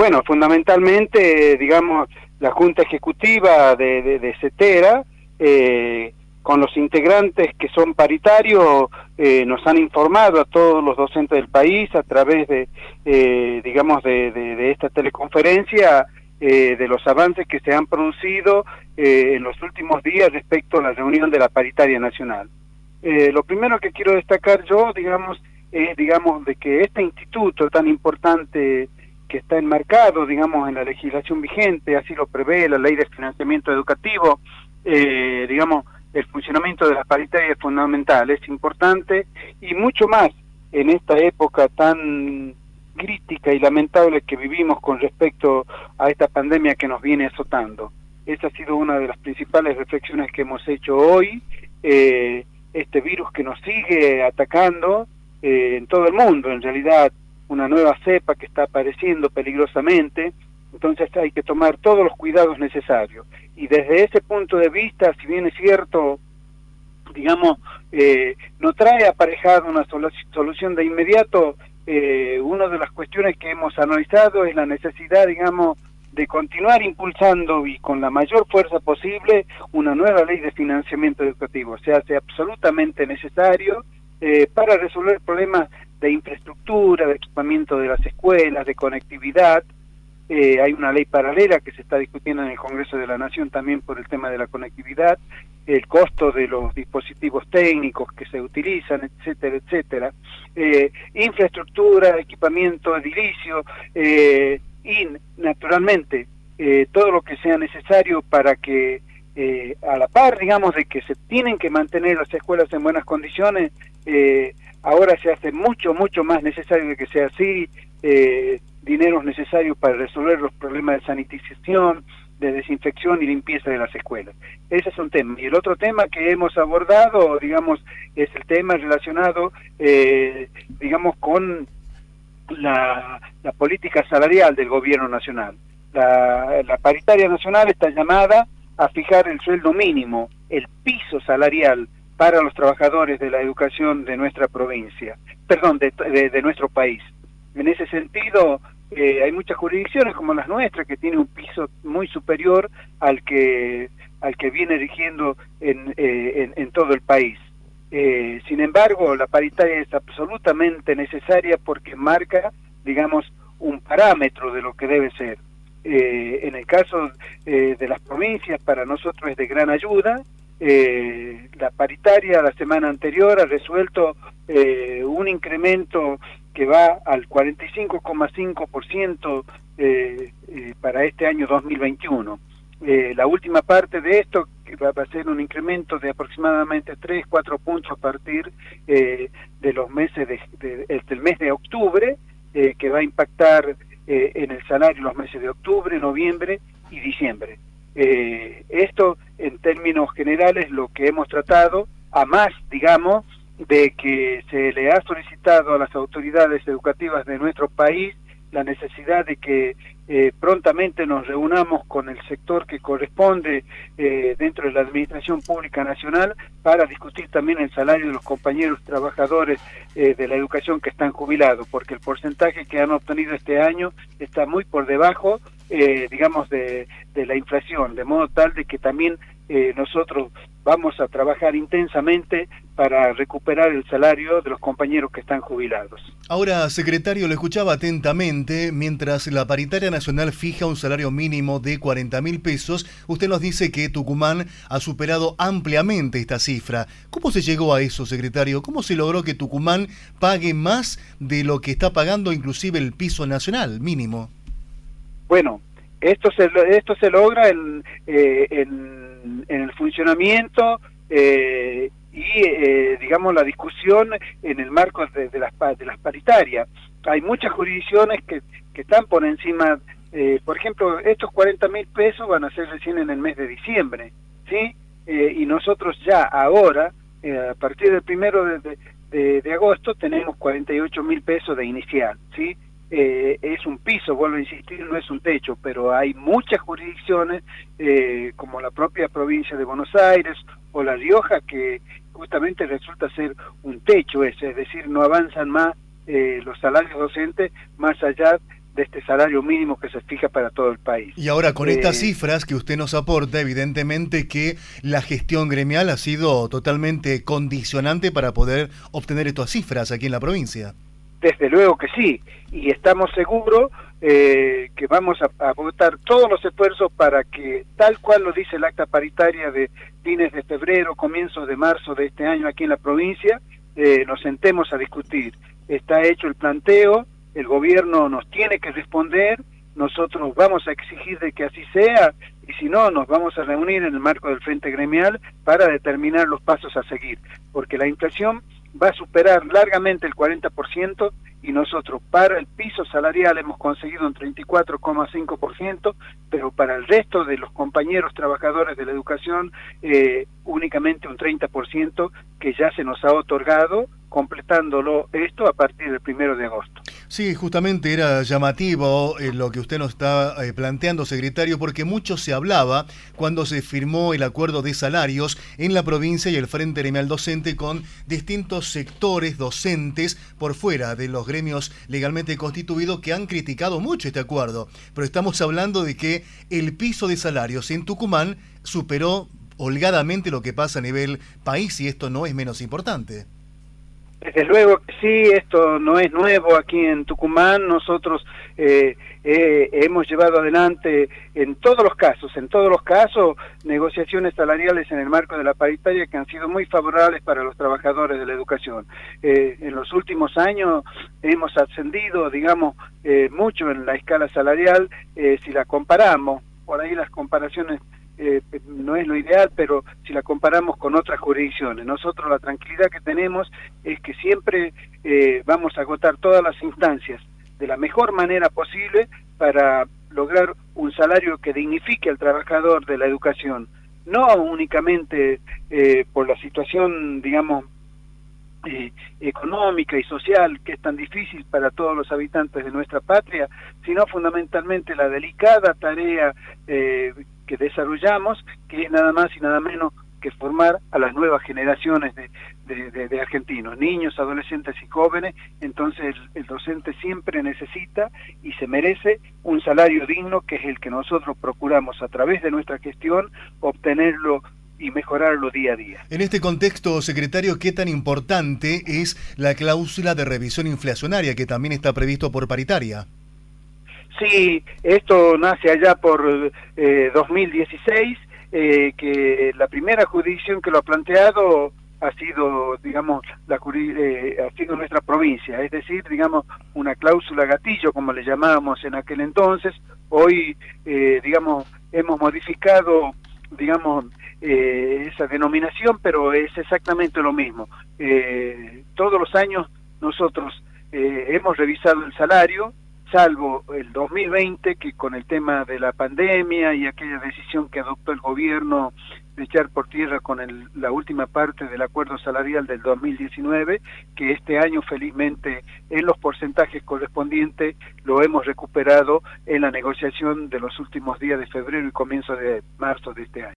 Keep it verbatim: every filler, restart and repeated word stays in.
bueno, fundamentalmente, digamos, la Junta Ejecutiva de, de, de CETERA, eh, con los integrantes que son paritarios, eh, nos han informado a todos los docentes del país a través de, eh, digamos, de, de, de esta teleconferencia, eh, de los avances que se han producido eh, en los últimos días respecto a la reunión de la paritaria nacional. Eh, lo primero que quiero destacar yo, digamos, es, digamos, de que este instituto tan importante que está enmarcado, digamos, en la legislación vigente, así lo prevé la Ley de Financiamiento Educativo, eh, digamos, el funcionamiento de la paritaria es fundamental, es importante, y mucho más en esta época tan crítica y lamentable que vivimos con respecto a esta pandemia que nos viene azotando. Esa ha sido una de las principales reflexiones que hemos hecho hoy, eh, este virus que nos sigue atacando eh, en todo el mundo, en realidad una nueva cepa que está apareciendo peligrosamente, entonces hay que tomar todos los cuidados necesarios. Y desde ese punto de vista, si bien es cierto, digamos, eh, no trae aparejado una solu solución de inmediato, eh, una de las cuestiones que hemos analizado es la necesidad, digamos, de continuar impulsando y con la mayor fuerza posible una nueva ley de financiamiento educativo. Se hace absolutamente necesario eh, para resolver problemas de infraestructura, de equipamiento de las escuelas, de conectividad. Eh, hay una ley paralela que se está discutiendo en el Congreso de la Nación también por el tema de la conectividad, el costo de los dispositivos técnicos que se utilizan, etcétera, etcétera. Eh, infraestructura, equipamiento edilicio, eh, y naturalmente eh, todo lo que sea necesario para que eh, a la par, digamos, de que se tienen que mantener las escuelas en buenas condiciones, eh, ahora se hace mucho, mucho más necesario de que sea así, eh, dineros necesarios para resolver los problemas de sanitización, de desinfección y limpieza de las escuelas. Ese es un tema. Y el otro tema que hemos abordado, digamos, es el tema relacionado, eh, digamos, con la, la política salarial del gobierno nacional. La, la paritaria nacional está llamada a fijar el sueldo mínimo, el piso salarial para los trabajadores de la educación de nuestra provincia, perdón, de, de, de nuestro país. En ese sentido, eh, hay muchas jurisdicciones como las nuestras que tienen un piso muy superior al que al que viene rigiendo en, eh, en, en todo el país. Eh, sin embargo, la paritaria es absolutamente necesaria porque marca, digamos, un parámetro de lo que debe ser. Eh, en el caso eh, de las provincias, para nosotros es de gran ayuda. Eh, la paritaria la semana anterior ha resuelto eh, un incremento que va al cuarenta y cinco coma cinco por ciento eh, eh, para este año dos mil veintiuno. Eh, la última parte de esto que va a ser un incremento de aproximadamente tres, cuatro puntos a partir eh, de los meses de, de, de, del mes de octubre, eh, que va a impactar eh, en el salario los meses de octubre, noviembre y diciembre. Eh, esto en términos generales lo que hemos tratado, a más, digamos, de que se le ha solicitado a las autoridades educativas de nuestro país la necesidad de que eh, prontamente nos reunamos con el sector que corresponde eh, dentro de la Administración Pública Nacional para discutir también el salario de los compañeros trabajadores eh, de la educación que están jubilados, porque el porcentaje que han obtenido este año está muy por debajo, eh, digamos, de, de la inflación, de modo tal de que también eh, nosotros vamos a trabajar intensamente para recuperar el salario de los compañeros que están jubilados. Ahora, secretario, lo escuchaba atentamente. Mientras la paritaria nacional fija un salario mínimo de cuarenta mil pesos, usted nos dice que Tucumán ha superado ampliamente esta cifra. ¿Cómo se llegó a eso, secretario? ¿Cómo se logró que Tucumán pague más de lo que está pagando inclusive el piso nacional mínimo? Bueno, esto se, esto se logra en, eh, en, en el funcionamiento eh, y, eh, digamos, la discusión en el marco de, de, las, de las paritarias. Hay muchas jurisdicciones que, que están por encima, eh, por ejemplo, estos cuarenta mil pesos van a ser recién en el mes de diciembre, ¿sí? Eh, y nosotros ya ahora, eh, a partir del primero de, de, de agosto, tenemos cuarenta y ocho mil pesos de inicial, ¿sí? Eh, es un piso, vuelvo a insistir, no es un techo, pero hay muchas jurisdicciones, eh, como la propia provincia de Buenos Aires o La Rioja, que justamente resulta ser un techo ese, es decir, no avanzan más eh, los salarios docentes más allá de este salario mínimo que se fija para todo el país. Y ahora con eh, estas cifras que usted nos aporta, evidentemente que la gestión gremial ha sido totalmente condicionante para poder obtener estas cifras aquí en la provincia. Desde luego que sí, y estamos seguros eh, que vamos a, a votar todos los esfuerzos para que, tal cual lo dice el acta paritaria de fines de febrero, comienzos de marzo de este año aquí en la provincia, eh, nos sentemos a discutir. Está hecho el planteo, el gobierno nos tiene que responder, nosotros vamos a exigir de que así sea, y si no, nos vamos a reunir en el marco del Frente Gremial para determinar los pasos a seguir, porque la inflación va a superar largamente el cuarenta por ciento y nosotros para el piso salarial hemos conseguido un treinta y cuatro coma cinco por ciento, pero para el resto de los compañeros trabajadores de la educación eh, únicamente un treinta por ciento que ya se nos ha otorgado, completándolo esto a partir del primero de agosto. Sí, justamente era llamativo eh, lo que usted nos está eh, planteando, secretario, porque mucho se hablaba cuando se firmó el acuerdo de salarios en la provincia y el Frente Gremial Docente con distintos sectores docentes por fuera de los gremios legalmente constituidos que han criticado mucho este acuerdo. Pero estamos hablando de que el piso de salarios en Tucumán superó holgadamente lo que pasa a nivel país y esto no es menos importante. Desde luego que sí, esto no es nuevo aquí en Tucumán, nosotros eh, eh, hemos llevado adelante en todos los casos, en todos los casos, negociaciones salariales en el marco de la paritaria que han sido muy favorables para los trabajadores de la educación. Eh, en los últimos años hemos ascendido, digamos, eh, mucho en la escala salarial, eh, si la comparamos, por ahí las comparaciones Eh, no es lo ideal, pero si la comparamos con otras jurisdicciones, nosotros la tranquilidad que tenemos es que siempre eh, vamos a agotar todas las instancias de la mejor manera posible para lograr un salario que dignifique al trabajador de la educación, no únicamente eh, por la situación, digamos, Eh, económica y social que es tan difícil para todos los habitantes de nuestra patria, sino fundamentalmente la delicada tarea eh, que desarrollamos, que es nada más y nada menos que formar a las nuevas generaciones de, de, de, de argentinos, niños, adolescentes y jóvenes. Entonces el, el docente siempre necesita y se merece un salario digno, que es el que nosotros procuramos a través de nuestra gestión obtenerlo y mejorarlo día a día. En este contexto, secretario, ¿qué tan importante es la cláusula de revisión inflacionaria que también está previsto por paritaria? Sí, esto nace allá por eh, dos mil dieciséis, eh, que la primera jurisdicción que lo ha planteado ha sido, digamos, la eh, ha sido nuestra provincia, es decir, digamos, una cláusula gatillo, como le llamábamos en aquel entonces. Hoy, eh, digamos, hemos modificado, digamos, Eh, esa denominación, pero es exactamente lo mismo. Eh, todos los años nosotros eh, hemos revisado el salario, salvo el dos mil veinte, que con el tema de la pandemia y aquella decisión que adoptó el gobierno de echar por tierra con el, la última parte del acuerdo salarial del dos mil diecinueve, que este año felizmente en los porcentajes correspondientes lo hemos recuperado en la negociación de los últimos días de febrero y comienzo de marzo de este año.